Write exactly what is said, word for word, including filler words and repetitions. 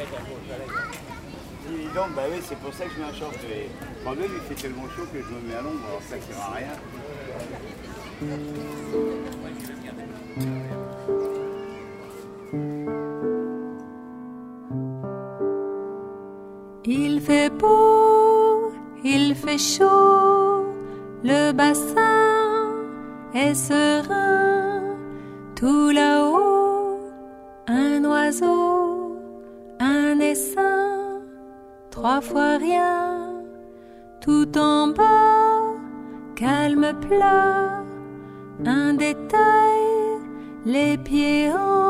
Évident, bah oui, c'est pour ça que je mets un short. Et quand même, il fait tellement chaud que je me mets à l'ombre, alors ça sert à rien. Il fait beau, il fait chaud, le bassin est serein, tout là-haut, un oiseau, un essaim, trois fois rien, tout en bas, calme plat, un détail, les pieds en